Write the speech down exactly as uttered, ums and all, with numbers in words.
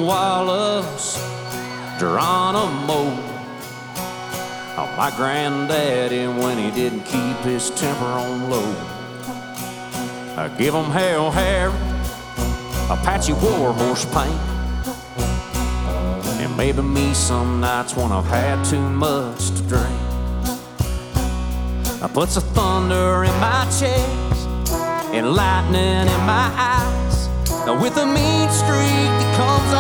Don Wallace, Geronimo. Oh, my granddaddy when he didn't keep his temper on low. I give him Hail Harry, Apache Warhorse paint, and maybe me some nights when I've had too much to drink. I puts a thunder in my chest and lightning in my eyes, with a mean streak that comes